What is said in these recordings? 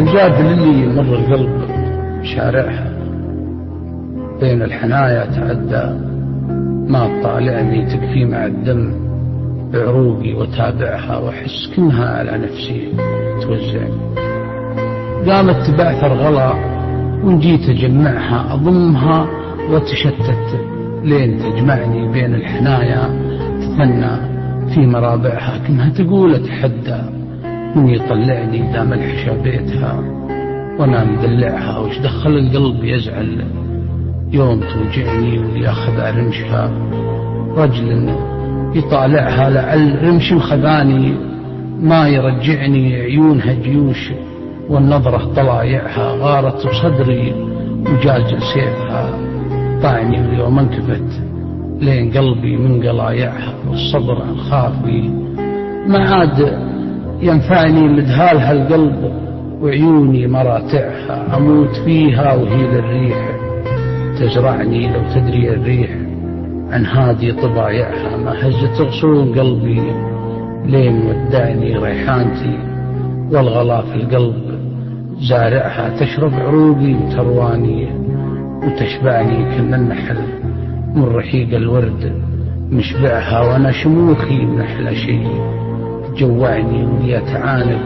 وجاد للي مر القلب شارعها بين الحنايا تعدى، ما تطالعني تكفي مع الدم بعروقي وتابعها، وأحس كنها على نفسي توزعني. قامت تبعثر غلا ونجيت أجمعها، أضمها وتشتت لين تجمعني بين الحنايا، تثنى في مرابعها كنها تقول أتحدى من يطلعني دام الحشا بيتها وانا مدلعها. وش دخل القلب يزعل يوم توجعني وياخذ رمشها، رجل يطالعها لعل رمش خذاني ما يرجعني، عيونها جيوش والنظرة طلايعها، غارت بصدري وجاجل سيفها طعني واليوم انكفت لين قلبي من قلايعها. والصبر عن خافي ما عاد ينفعني مدهالها القلب وعيوني مراتعها، أموت فيها وهي للريح تزرعني. لو تدري الريح عن هادي طبايعها ما هزت غصون قلبي لين ودعني ريحانتي، والغلا في القلب زارعها تشرب عروقي وترواني وتشبعني كم النحل من رحيق الورد مشبعها. وانا شموخي من احلى شيء جوعني ولي تعانق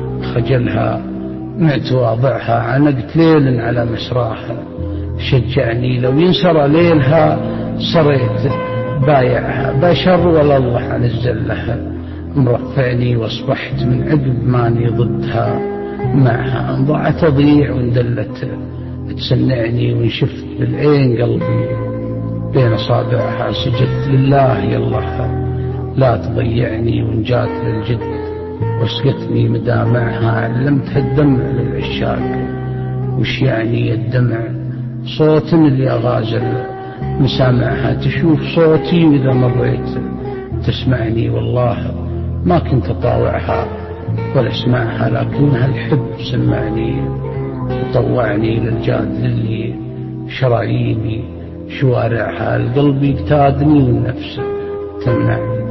خجلها معت واضعها، عنقت ليل على مسراها شجعني. لو ينسر ليلها صريت بايعها، بشر ولا الله عن الزلها مرفعني، واصبحت من عقب ماني ضدها معها. انضعت اضيع واندلت تسنعني، وانشفت بالعين قلبي بين اصابعها. سجدت لله يالله لا تضيعني، ونجات للجد واسقتني مدامعها. علمتها الدمع للعشاق وش يعني الدمع، صوت اللي أغازل مسامعها. تشوف صوتي وإذا مريت تسمعني، والله ما كنت أطاوعها ولا اسمعها، لكنها الحب سمعني وطوعني للجاد للي شراييني شوارعها. القلب يقتادني والنفس تمنعني.